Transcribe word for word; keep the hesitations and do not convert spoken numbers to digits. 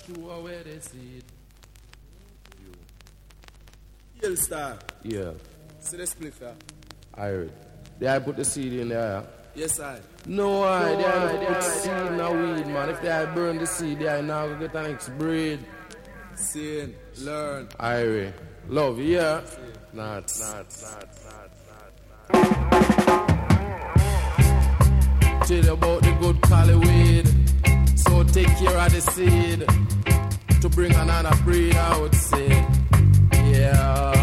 true or where they see it. Yell Star. Yeah. See the split, yeah? I heard. Did I put the seed in there? Yes, I. No, I no, did I put seed in a weed, man. If they burn the seed, they now go get an next breed. Seeing, learn. I love, yeah. Not, not, not, not, not. Tell you about the good cali weed. So take care of the seed to bring another breed out, say. Yeah.